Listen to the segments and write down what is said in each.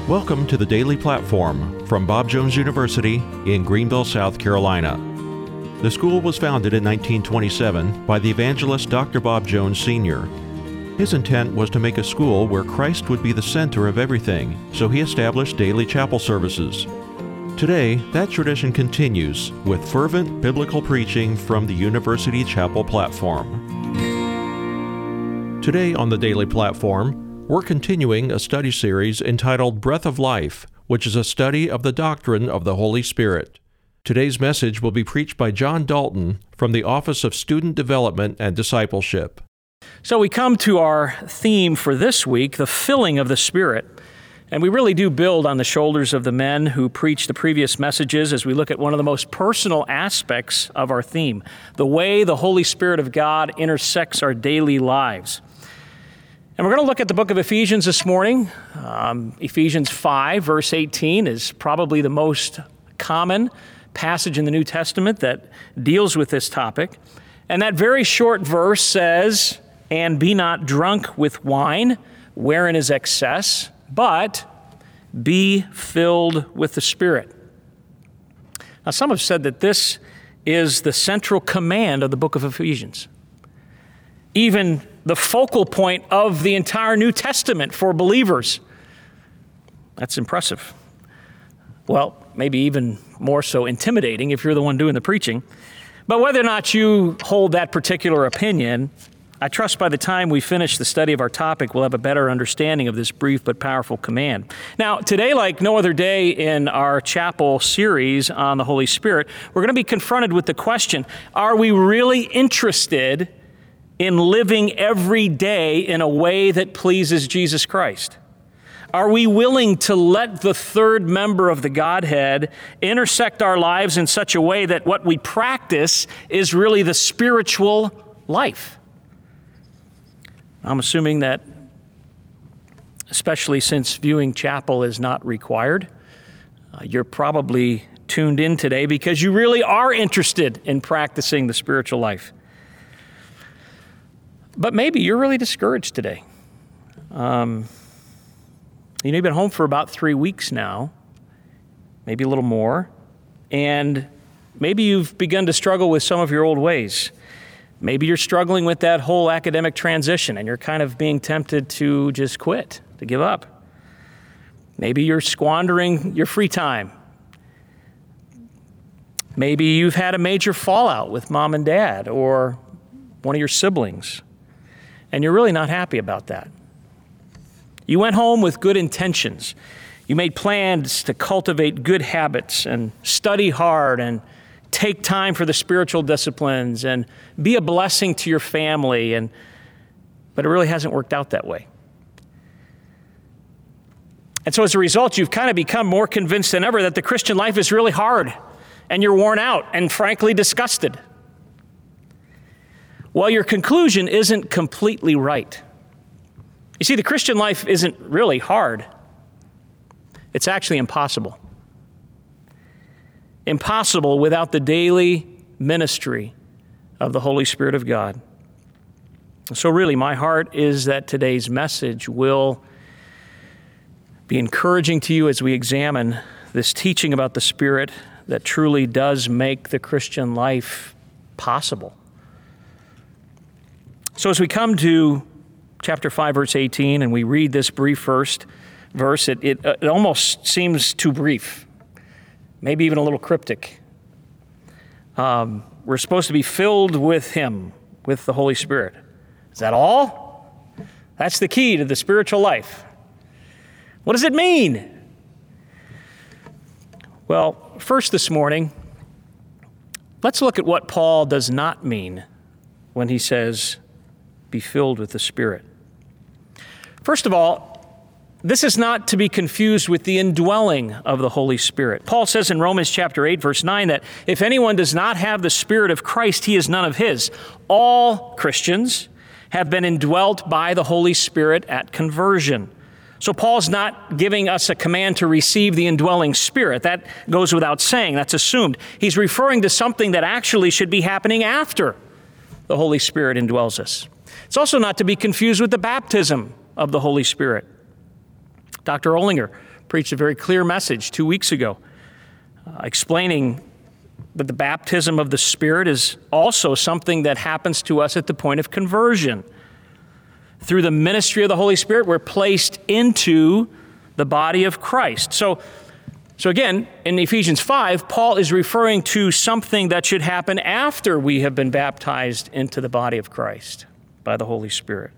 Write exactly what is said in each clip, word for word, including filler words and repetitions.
Welcome to the Daily Platform from Bob Jones University in Greenville, South Carolina. The school was founded in nineteen twenty-seven by the evangelist Doctor Bob Jones Senior His intent was to make a school where Christ would be the center of everything, so he established daily chapel services. Today, that tradition continues with fervent biblical preaching from the University Chapel platform. Today on the Daily Platform, we're continuing a study series entitled Breath of Life, which is a study of the doctrine of the Holy Spirit. Today's message will be preached by John Dalton from the Office of Student Development and Discipleship. So we come to our theme for this week, the filling of the Spirit. And we really do build on the shoulders of the men who preached the previous messages as we look at one of the most personal aspects of our theme, the way the Holy Spirit of God intersects our daily lives. And we're going to look at the book of Ephesians this morning. Um, Ephesians five, verse eighteen is probably the most common passage in the New Testament that deals with this topic. And that very short verse says, "And be not drunk with wine, wherein is excess, but be filled with the Spirit." Now, some have said that this is the central command of the book of Ephesians, even the focal point of the entire New Testament for believers. That's impressive. Well, maybe even more so intimidating if you're the one doing the preaching. But whether or not you hold that particular opinion, I trust by the time we finish the study of our topic, we'll have a better understanding of this brief but powerful command. Now, today, like no other day in our chapel series on the Holy Spirit, we're going to be confronted with the question, are we really interested in living every day in a way that pleases Jesus Christ? Are we willing to let the third member of the Godhead intersect our lives in such a way that what we practice is really the spiritual life? I'm assuming that, especially since viewing chapel is not required, uh, you're probably tuned in today because you really are interested in practicing the spiritual life. But maybe you're really discouraged today. Um, you know, you've been home for about three weeks now, maybe a little more, and maybe you've begun to struggle with some of your old ways. Maybe you're struggling with that whole academic transition and you're kind of being tempted to just quit, to give up. Maybe you're squandering your free time. Maybe you've had a major fallout with mom and dad or one of your siblings, and you're really not happy about that. You went home with good intentions. You made plans to cultivate good habits and study hard and take time for the spiritual disciplines and be a blessing to your family, and but it really hasn't worked out that way. And so as a result, you've kind of become more convinced than ever that the Christian life is really hard, and you're worn out and frankly disgusted. Well, your conclusion isn't completely right. You see, the Christian life isn't really hard. It's actually impossible. Impossible without the daily ministry of the Holy Spirit of God. So really, my heart is that today's message will be encouraging to you as we examine this teaching about the Spirit that truly does make the Christian life possible. So as we come to chapter five, verse eighteen, and we read this brief first verse, it, it, it almost seems too brief, maybe even a little cryptic. Um, we're supposed to be filled with Him, with the Holy Spirit. Is that all? That's the key to the spiritual life. What does it mean? Well, first this morning, let's look at what Paul does not mean when he says, be filled with the Spirit. First of all, this is not to be confused with the indwelling of the Holy Spirit. Paul says in Romans chapter eight, verse nine, that if anyone does not have the Spirit of Christ, he is none of his. All Christians have been indwelt by the Holy Spirit at conversion. So Paul's not giving us a command to receive the indwelling Spirit. That goes without saying. That's assumed. He's referring to something that actually should be happening after the Holy Spirit indwells us. It's also not to be confused with the baptism of the Holy Spirit. Doctor Ollinger preached a very clear message two weeks ago, uh, explaining that the baptism of the Spirit is also something that happens to us at the point of conversion. Through the ministry of the Holy Spirit, we're placed into the body of Christ. So, so again, in Ephesians five, Paul is referring to something that should happen after we have been baptized into the body of Christ by the Holy Spirit.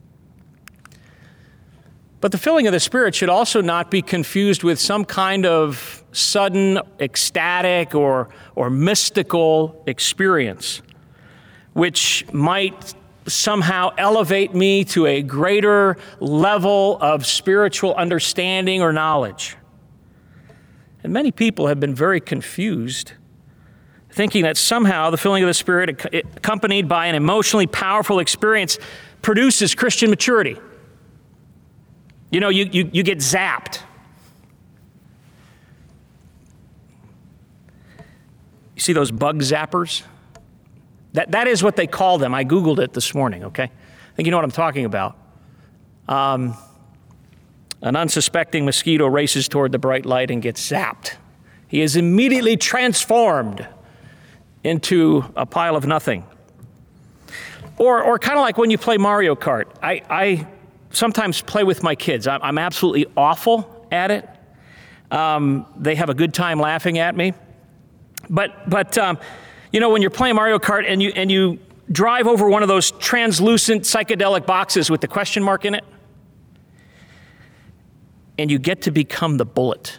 But the filling of the Spirit should also not be confused with some kind of sudden, ecstatic, or, or mystical experience, which might somehow elevate me to a greater level of spiritual understanding or knowledge. And many people have been very confused, thinking that somehow the filling of the Spirit, accompanied by an emotionally powerful experience, produces Christian maturity. You know, you, you, you get zapped. You see those bug zappers? That, that is what they call them. I Googled it this morning, okay? I think you know what I'm talking about. Um, an unsuspecting mosquito races toward the bright light and gets zapped. He is immediately transformed into a pile of nothing. Or, or kind of like when you play Mario Kart. I, I sometimes play with my kids. I'm, I'm absolutely awful at it. Um, they have a good time laughing at me. But, but um, you know, when you're playing Mario Kart and you and you drive over one of those translucent psychedelic boxes with the question mark in it, and you get to become the bullet.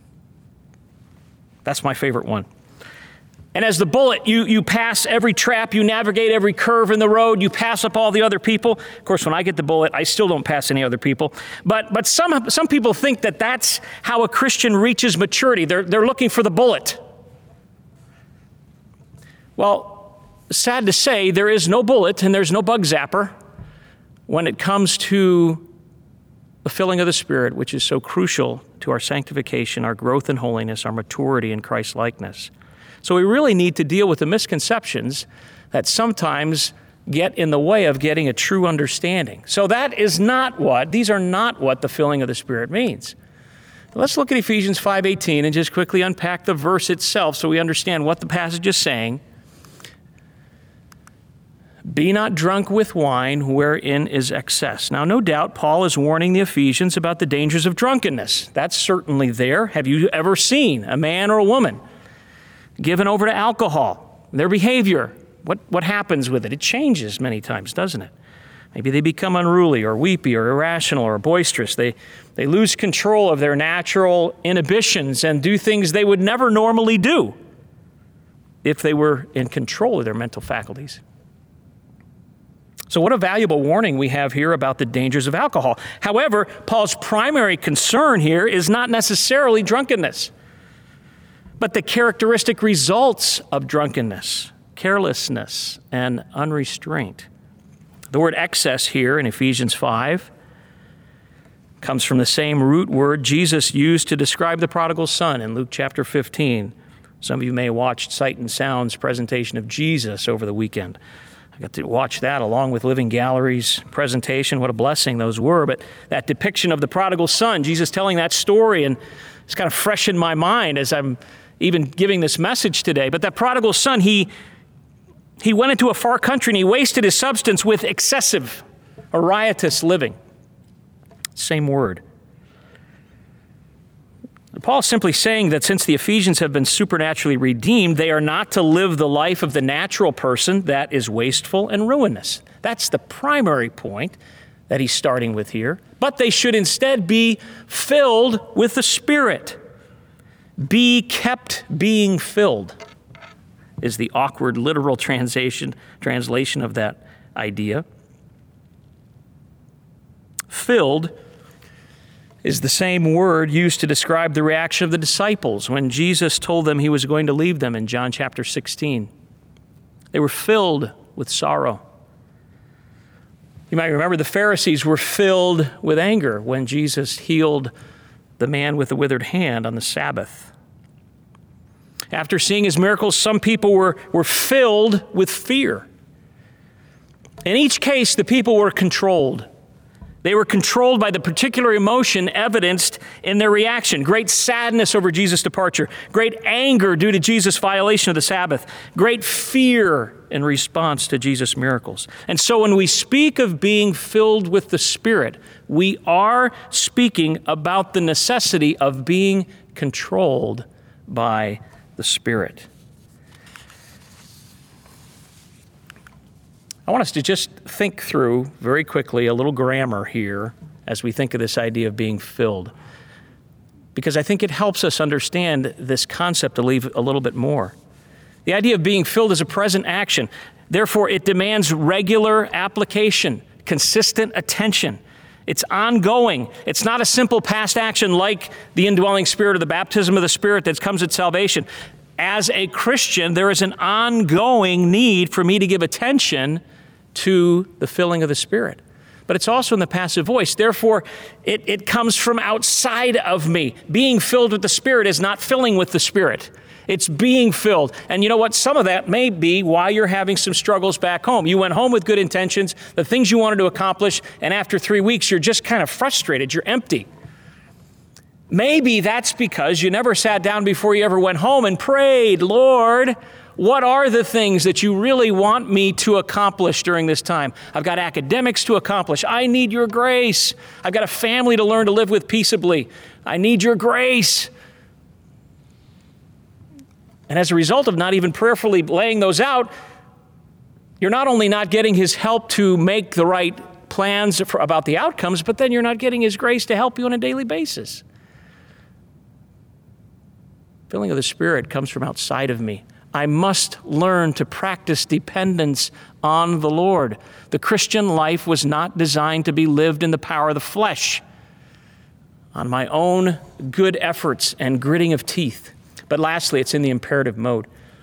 That's my favorite one. And as the bullet, you you pass every trap, you navigate every curve in the road, you pass up all the other people. Of course, when I get the bullet, I still don't pass any other people. But but some some people think that that's how a Christian reaches maturity. They're they're looking for the bullet. Well, sad to say, there is no bullet and there's no bug zapper when it comes to the filling of the Spirit, which is so crucial to our sanctification, our growth in holiness, our maturity in Christ-likeness. So we really need to deal with the misconceptions that sometimes get in the way of getting a true understanding. So that is not what, these are not what the filling of the Spirit means. Let's look at Ephesians five eighteen and just quickly unpack the verse itself so we understand what the passage is saying. Be not drunk with wine, wherein is excess. Now, no doubt, Paul is warning the Ephesians about the dangers of drunkenness. That's certainly there. Have you ever seen a man or a woman given over to alcohol? Their behavior, what, what happens with it? It changes many times, doesn't it? Maybe they become unruly or weepy or irrational or boisterous. They, they lose control of their natural inhibitions and do things they would never normally do if they were in control of their mental faculties. So what a valuable warning we have here about the dangers of alcohol. However, Paul's primary concern here is not necessarily drunkenness, but the characteristic results of drunkenness, carelessness, and unrestraint. The word excess here in Ephesians five comes from the same root word Jesus used to describe the prodigal son in Luke chapter fifteen. Some of you may have watched Sight and Sound's presentation of Jesus over the weekend. I got to watch that along with Living Gallery's presentation. What a blessing those were. But that depiction of the prodigal son, Jesus telling that story, and it's kind of fresh in my mind as I'm even giving this message today. But that prodigal son, he, he went into a far country and he wasted his substance with excessive or riotous living. Same word. Paul's simply saying that since the Ephesians have been supernaturally redeemed, they are not to live the life of the natural person that is wasteful and ruinous. That's the primary point that he's starting with here. But they should instead be filled with the Spirit. Be kept being filled is the awkward literal translation, translation of that idea. Filled is the same word used to describe the reaction of the disciples when Jesus told them he was going to leave them in John chapter sixteen. They were filled with sorrow. You might remember the Pharisees were filled with anger when Jesus healed the man with the withered hand on the Sabbath. After seeing his miracles, some people were, were filled with fear. In each case, the people were controlled They were controlled by the particular emotion evidenced in their reaction. Great sadness over Jesus' departure, great anger due to Jesus' violation of the Sabbath, great fear in response to Jesus' miracles. And so when we speak of being filled with the Spirit, we are speaking about the necessity of being controlled by the Spirit. I want us to just think through very quickly a little grammar here as we think of this idea of being filled, because I think it helps us understand this concept a little bit more. The idea of being filled is a present action. Therefore, it demands regular application, consistent attention. It's ongoing. It's not a simple past action like the indwelling Spirit or the baptism of the Spirit that comes at salvation. As a Christian, there is an ongoing need for me to give attention to the filling of the Spirit. But it's also in the passive voice. Therefore, it, it comes from outside of me. Being filled with the Spirit is not filling with the Spirit. It's being filled. And you know what? Some of that may be why you're having some struggles back home. You went home with good intentions, the things you wanted to accomplish, and after three weeks, you're just kind of frustrated. You're empty. Maybe that's because you never sat down before you ever went home and prayed, Lord, what are the things that you really want me to accomplish during this time? I've got academics to accomplish. I need your grace. I've got a family to learn to live with peaceably. I need your grace. And as a result of not even prayerfully laying those out, you're not only not getting his help to make the right plans for, about the outcomes, but then you're not getting his grace to help you on a daily basis. Filling of the Spirit comes from outside of me. I must learn to practice dependence on the Lord. The Christian life was not designed to be lived in the power of the flesh, on my own good efforts and gritting of teeth. But lastly, it's in the imperative mode.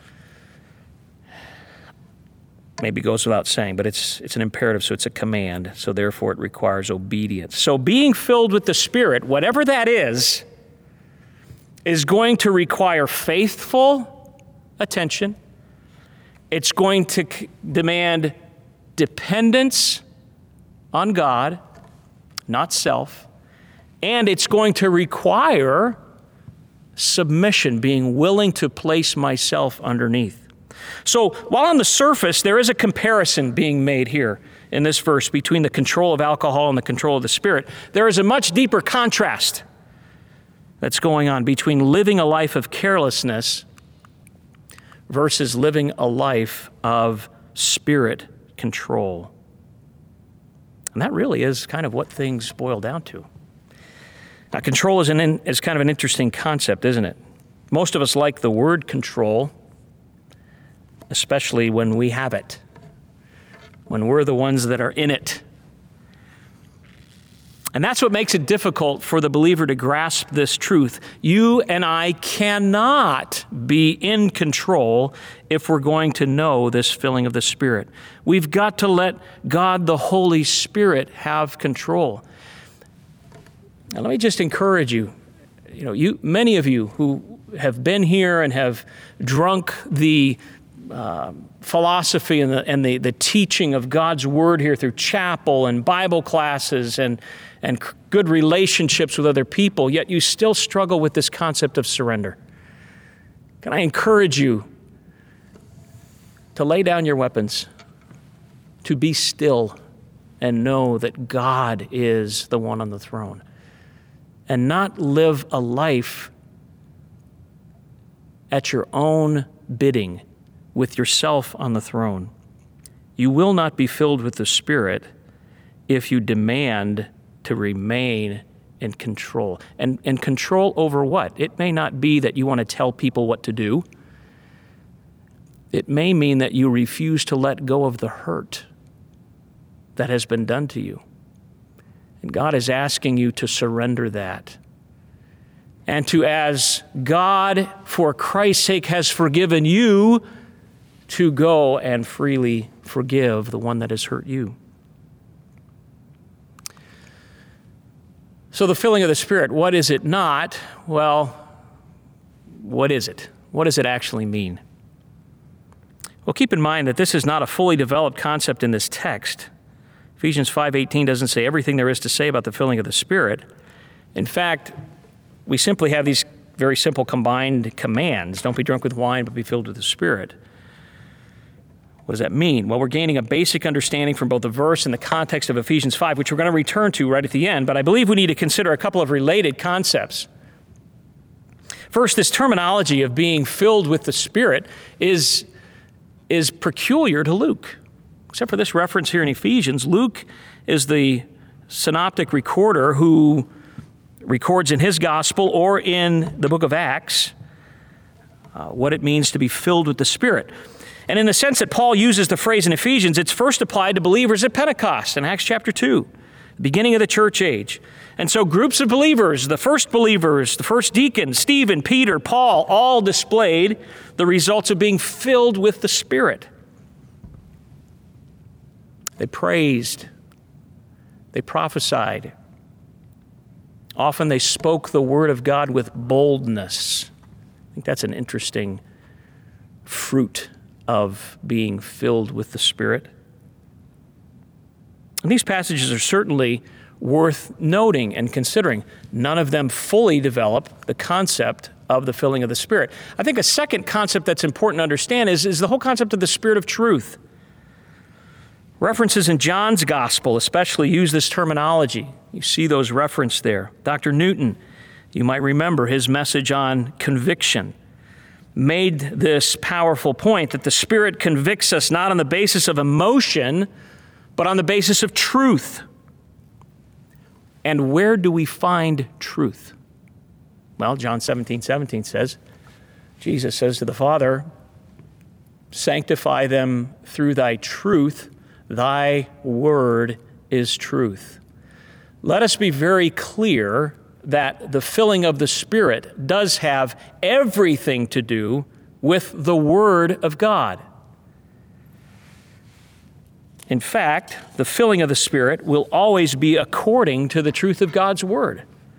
Maybe goes without saying, but it's it's an imperative, so it's a command. So therefore, it requires obedience. So being filled with the Spirit, whatever that is, is going to require faithful attention. It's going to c- demand dependence on God, not self. And it's going to require submission, being willing to place myself underneath. So while on the surface, there is a comparison being made here in this verse between the control of alcohol and the control of the Spirit, there is a much deeper contrast that's going on between living a life of carelessness versus living a life of Spirit control. And that really is kind of what things boil down to. Now, control is, an in, is kind of an interesting concept, isn't it? Most of us like the word control, especially when we have it, when we're the ones that are in it. And that's what makes it difficult for the believer to grasp this truth. You and I cannot be in control if we're going to know this filling of the Spirit. We've got to let God, the Holy Spirit, have control. Now, let me just encourage you. You know, you many of you who have been here and have drunk the uh, philosophy and, the, and the, the teaching of God's Word here through chapel and Bible classes and and good relationships with other people, yet you still struggle with this concept of surrender. Can I encourage you to lay down your weapons, to be still and know that God is the one on the throne, and not live a life at your own bidding with yourself on the throne. You will not be filled with the Spirit if you demand to remain in control. And, and control over what? It may not be that you want to tell people what to do. It may mean that you refuse to let go of the hurt that has been done to you. And God is asking you to surrender that. And to, as God, for Christ's sake, has forgiven you, to go and freely forgive the one that has hurt you. So the filling of the Spirit, what is it not? Well, what is it? What does it actually mean? Well, keep in mind that this is not a fully developed concept in this text. If Ephesians five eighteen doesn't say everything there is to say about the filling of the Spirit. In fact, we simply have these very simple combined commands. Don't be drunk with wine, but be filled with the Spirit. What does that mean? Well, we're gaining a basic understanding from both the verse and the context of Ephesians five, which we're going to return to right at the end, but I believe we need to consider a couple of related concepts. First, this terminology of being filled with the Spirit is, is peculiar to Luke. Except for this reference here in Ephesians, Luke is the synoptic recorder who records in his gospel or in the book of Acts uh, what it means to be filled with the Spirit. And in the sense that Paul uses the phrase in Ephesians, it's first applied to believers at Pentecost in Acts chapter two, the beginning of the church age. And so groups of believers, the first believers, the first deacons, Stephen, Peter, Paul, all displayed the results of being filled with the Spirit. They praised. They prophesied. Often they spoke the word of God with boldness. I think that's an interesting fruit of being filled with the Spirit. And these passages are certainly worth noting and considering. None of them fully develop the concept of the filling of the Spirit. I think a second concept that's important to understand is, is the whole concept of the Spirit of truth. References in John's gospel especially use this terminology. You see those referenced there. Doctor Newton, you might remember his message on conviction, made this powerful point that the Spirit convicts us not on the basis of emotion, but on the basis of truth. And where do we find truth? Well, John seventeen seventeen says, Jesus says to the Father, sanctify them through thy truth. Thy word is truth. Let us be very clear that the filling of the Spirit does have everything to do with the Word of God. In fact, the filling of the Spirit will always be according to the truth of God's Word.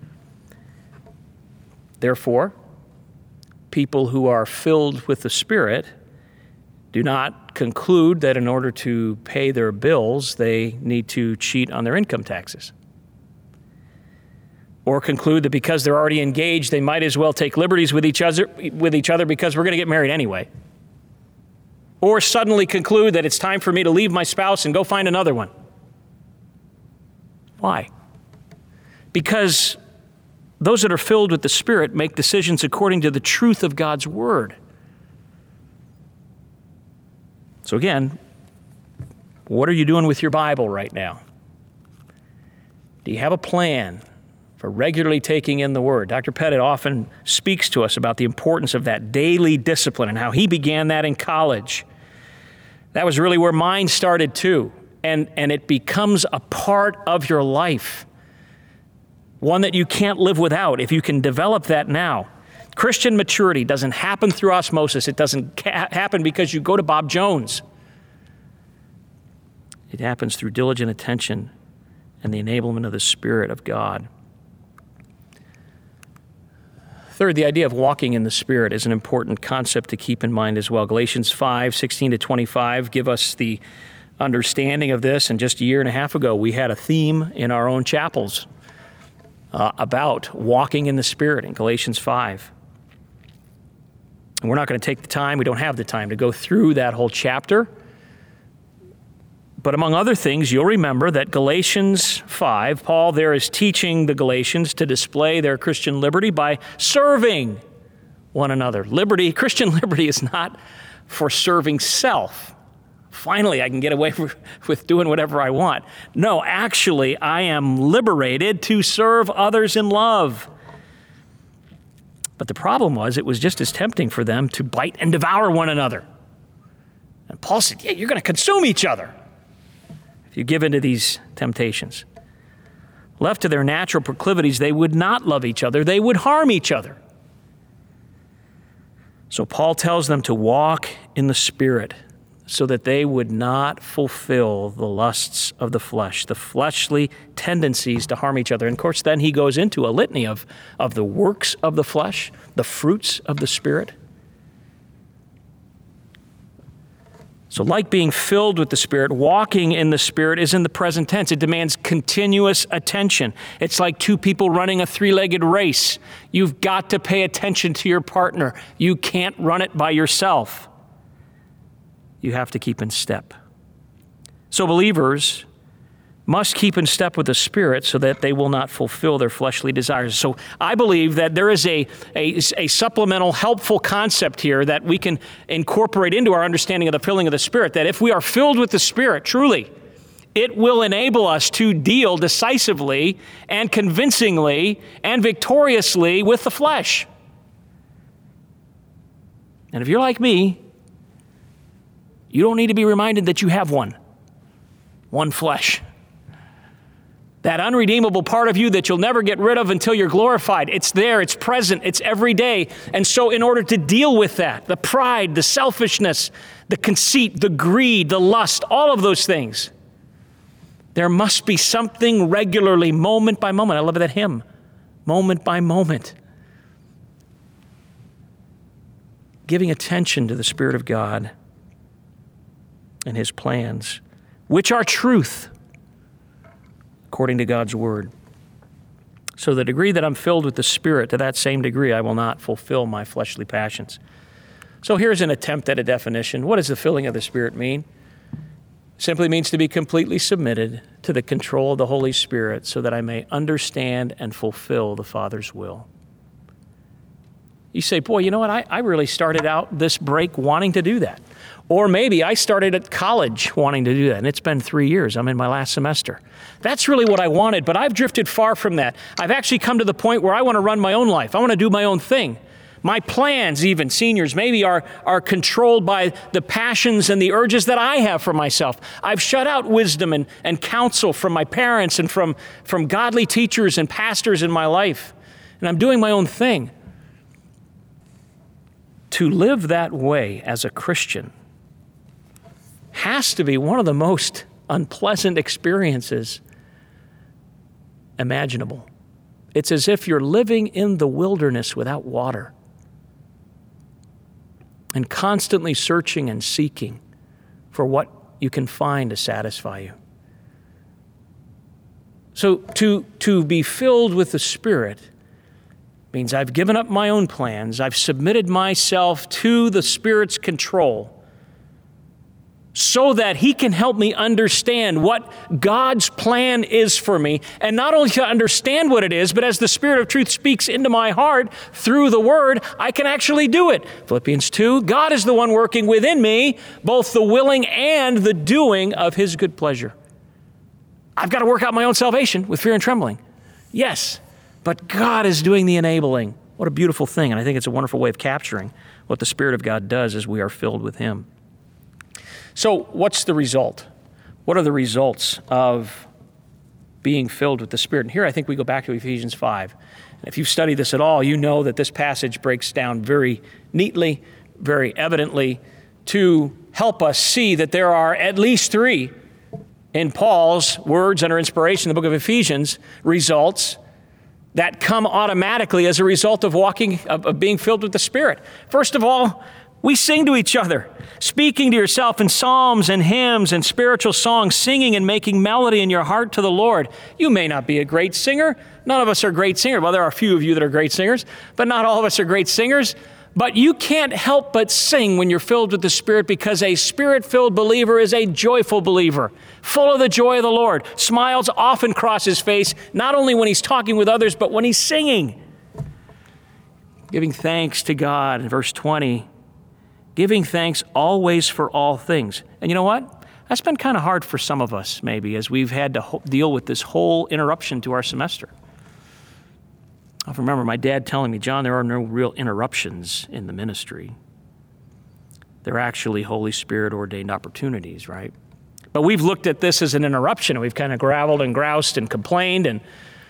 Therefore, people who are filled with the Spirit do not conclude that in order to pay their bills, they need to cheat on their income taxes. Or conclude that because they're already engaged, they might as well take liberties with each other, with each other because we're going to get married anyway. Or suddenly conclude that it's time for me to leave my spouse and go find another one. Why? Because those that are filled with the Spirit make decisions according to the truth of God's Word. So again, what are you doing with your Bible right now? Do you have a plan for regularly taking in the Word? Doctor Pettit often speaks to us about the importance of that daily discipline and how he began that in college. That was really where mine started too. And, and it becomes a part of your life, one that you can't live without if you can develop that now. Christian maturity doesn't happen through osmosis. It doesn't ca- happen because you go to Bob Jones. It happens through diligent attention and the enablement of the Spirit of God. Third, the idea of walking in the Spirit is an important concept to keep in mind as well. Galatians five, sixteen to twenty-five give us the understanding of this. And just a year and a half ago, we had a theme in our own chapels uh, about walking in the Spirit in Galatians five. And we're not going to take the time, we don't have the time to go through that whole chapter. But among other things, you'll remember that Galatians five, Paul there is teaching the Galatians to display their Christian liberty by serving one another. Liberty, Christian liberty is not for serving self. Finally, I can get away with doing whatever I want. No, actually, I am liberated to serve others in love. But the problem was, it was just as tempting for them to bite and devour one another. And Paul said, yeah, you're going to consume each other if you give in to these temptations. Left to their natural proclivities, they would not love each other. They would harm each other. So Paul tells them to walk in the Spirit so that they would not fulfill the lusts of the flesh, the fleshly tendencies to harm each other. And of course, then he goes into a litany of, of the works of the flesh, the fruits of the Spirit. So like being filled with the Spirit, walking in the Spirit is in the present tense. It demands continuous attention. It's like two people running a three-legged race. You've got to pay attention to your partner. You can't run it by yourself. You have to keep in step. So believers must keep in step with the Spirit so that they will not fulfill their fleshly desires. So I believe that there is a, a, a supplemental, helpful concept here that we can incorporate into our understanding of the filling of the Spirit, that if we are filled with the Spirit, truly, it will enable us to deal decisively and convincingly and victoriously with the flesh. And if you're like me, you don't need to be reminded that you have one, one flesh. That unredeemable part of you that you'll never get rid of until you're glorified. It's there, it's present, it's every day. And so in order to deal with that, the pride, the selfishness, the conceit, the greed, the lust, all of those things, there must be something regularly, moment by moment. I love that hymn, moment by moment. Giving attention to the Spirit of God and His plans, which are truth, according to God's word. So the degree that I'm filled with the Spirit, to that same degree, I will not fulfill my fleshly passions. So here's an attempt at a definition. What does the filling of the Spirit mean? Simply means to be completely submitted to the control of the Holy Spirit so that I may understand and fulfill the Father's will. You say, boy, you know what? I, I really started out this break wanting to do that. Or maybe I started at college wanting to do that, and it's been three years. I'm in my last semester. That's really what I wanted, but I've drifted far from that. I've actually come to the point where I want to run my own life. I want to do my own thing. My plans, even seniors, maybe are, are controlled by the passions and the urges that I have for myself. I've shut out wisdom and, and counsel from my parents and from, from godly teachers and pastors in my life, and I'm doing my own thing. To live that way as a Christian has to be one of the most unpleasant experiences imaginable. It's as if you're living in the wilderness without water and constantly searching and seeking for what you can find to satisfy you. So to, to be filled with the Spirit means I've given up my own plans. I've submitted myself to the Spirit's control so that He can help me understand what God's plan is for me. And not only to understand what it is, but as the Spirit of truth speaks into my heart through the Word, I can actually do it. Philippians two, God is the one working within me, both the willing and the doing of His good pleasure. I've got to work out my own salvation with fear and trembling. Yes, but God is doing the enabling. What a beautiful thing. And I think it's a wonderful way of capturing what the Spirit of God does as we are filled with Him. So what's the result? What are the results of being filled with the Spirit? And here I think we go back to Ephesians five. And if you've studied this at all, you know that this passage breaks down very neatly, very evidently, to help us see that there are at least three, in Paul's words under inspiration in the book of Ephesians, results that come automatically as a result of walking, of, of being filled with the Spirit. First of all, we sing to each other, speaking to yourself in psalms and hymns and spiritual songs, singing and making melody in your heart to the Lord. You may not be a great singer. None of us are great singers. Well, there are a few of you that are great singers, but not all of us are great singers. But you can't help but sing when you're filled with the Spirit, because a Spirit-filled believer is a joyful believer, full of the joy of the Lord. Smiles often cross his face, not only when he's talking with others, but when he's singing. Giving thanks to God in verse twenty. Giving thanks always for all things. And you know what? That's been kind of hard for some of us, maybe, as we've had to ho- deal with this whole interruption to our semester. I remember my dad telling me, John, there are no real interruptions in the ministry. They're actually Holy Spirit ordained opportunities, right? But we've looked at this as an interruption. We've kind of graveled and groused and complained. And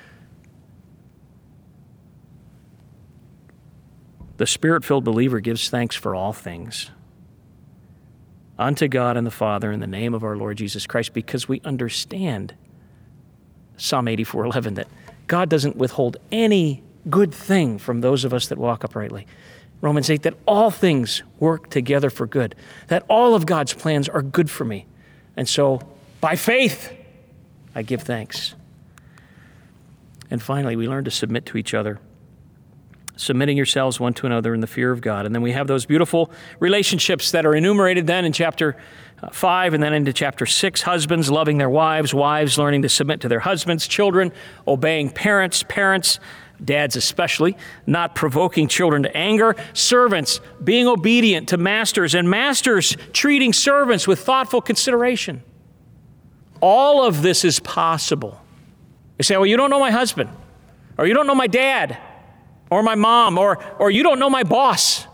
the Spirit-filled believer gives thanks for all things unto God and the Father in the name of our Lord Jesus Christ, because we understand Psalm eighty-four eleven, that God doesn't withhold any good thing from those of us that walk uprightly. Romans eight, that all things work together for good, that all of God's plans are good for me. And so, by faith, I give thanks. And finally, we learn to submit to each other, submitting yourselves one to another in the fear of God. And then we have those beautiful relationships that are enumerated then in chapter five and then into chapter six. Husbands loving their wives, wives learning to submit to their husbands, children obeying parents, parents, dads especially, not provoking children to anger, servants being obedient to masters, and masters treating servants with thoughtful consideration. All of this is possible. You say, well, you don't know my husband, or you don't know my dad, or my mom, or, or you don't know my boss.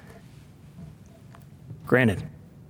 Granted.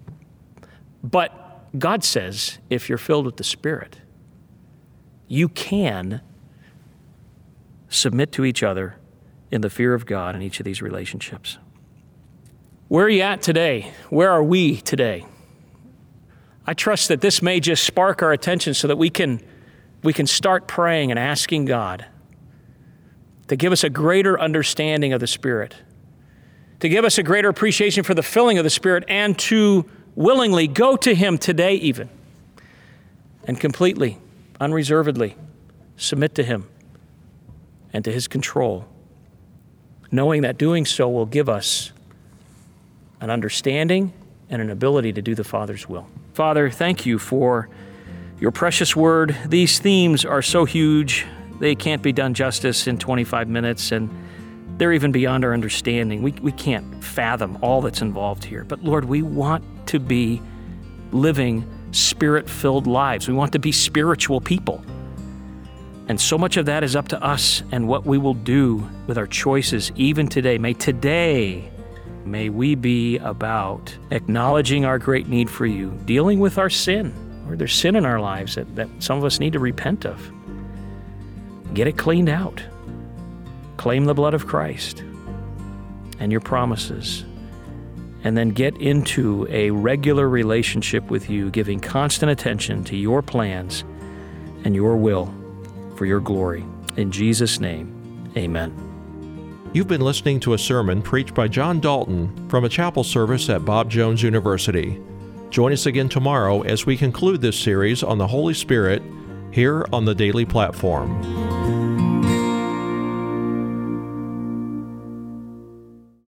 But God says, if you're filled with the Spirit, you can submit to each other in the fear of God in each of these relationships. Where are you at today? Where are we today? I trust that this may just spark our attention so that we can, we can start praying and asking God to give us a greater understanding of the Spirit, to give us a greater appreciation for the filling of the Spirit, and to willingly go to Him today even and completely, unreservedly submit to Him and to His control, knowing that doing so will give us an understanding and an ability to do the Father's will. Father, thank you for your precious word. These themes are so huge, they can't be done justice in twenty-five minutes, and they're even beyond our understanding. We, we can't fathom all that's involved here. But Lord, we want to be living Spirit-filled lives. We want to be spiritual people. And so much of that is up to us and what we will do with our choices even today. May today, may we be about acknowledging our great need for you, dealing with our sin, or there's sin in our lives that, that some of us need to repent of. Get it cleaned out. Claim the blood of Christ and your promises, and then get into a regular relationship with you, giving constant attention to your plans and your will for your glory. In Jesus' name, amen. You've been listening to a sermon preached by John Dalton from a chapel service at Bob Jones University. Join us again tomorrow as we conclude this series on the Holy Spirit here on the Daily Platform.